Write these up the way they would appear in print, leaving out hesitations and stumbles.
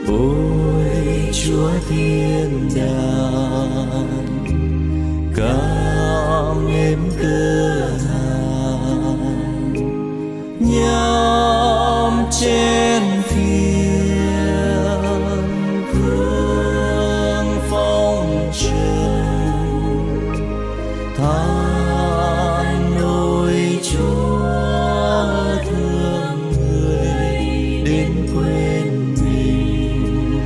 Ôi Chúa thiên đàng, cảm êm cơ hàn nhắm trên phiền vương phong trần than ôi Chúa thương người đến quên mình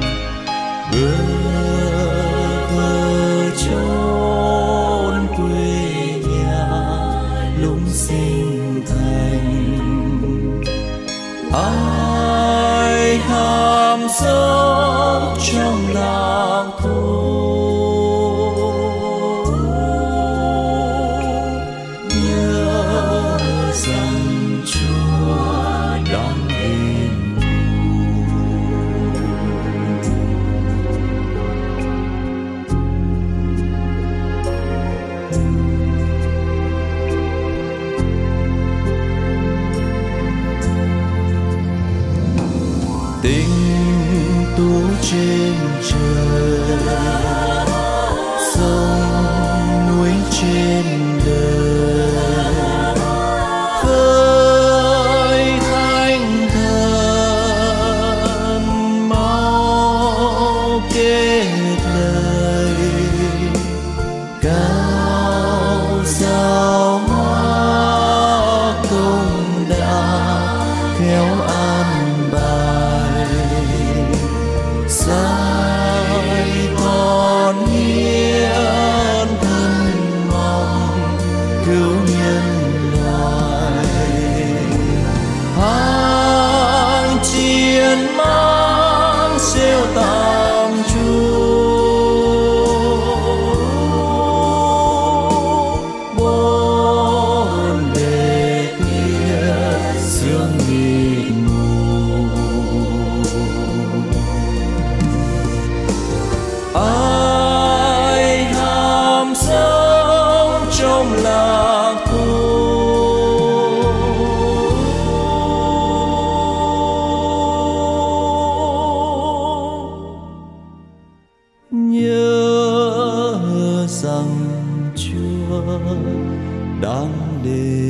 chốn quê nhà lũng sinh thành ai ham sống trong lạc thú nhớ rằng Chúa đang bên tình tu trên trời sông núi trên đời khơi khánh thần mau kết lời cao sao hoa công đã khéo an bài sai còn hiến thân mong cứu nhân loại hàng chiến mang siêu tàng Chúa bốn bề kia sương mịt mù ai ham sống trong lạc thú nhớ rằng Chúa đang đến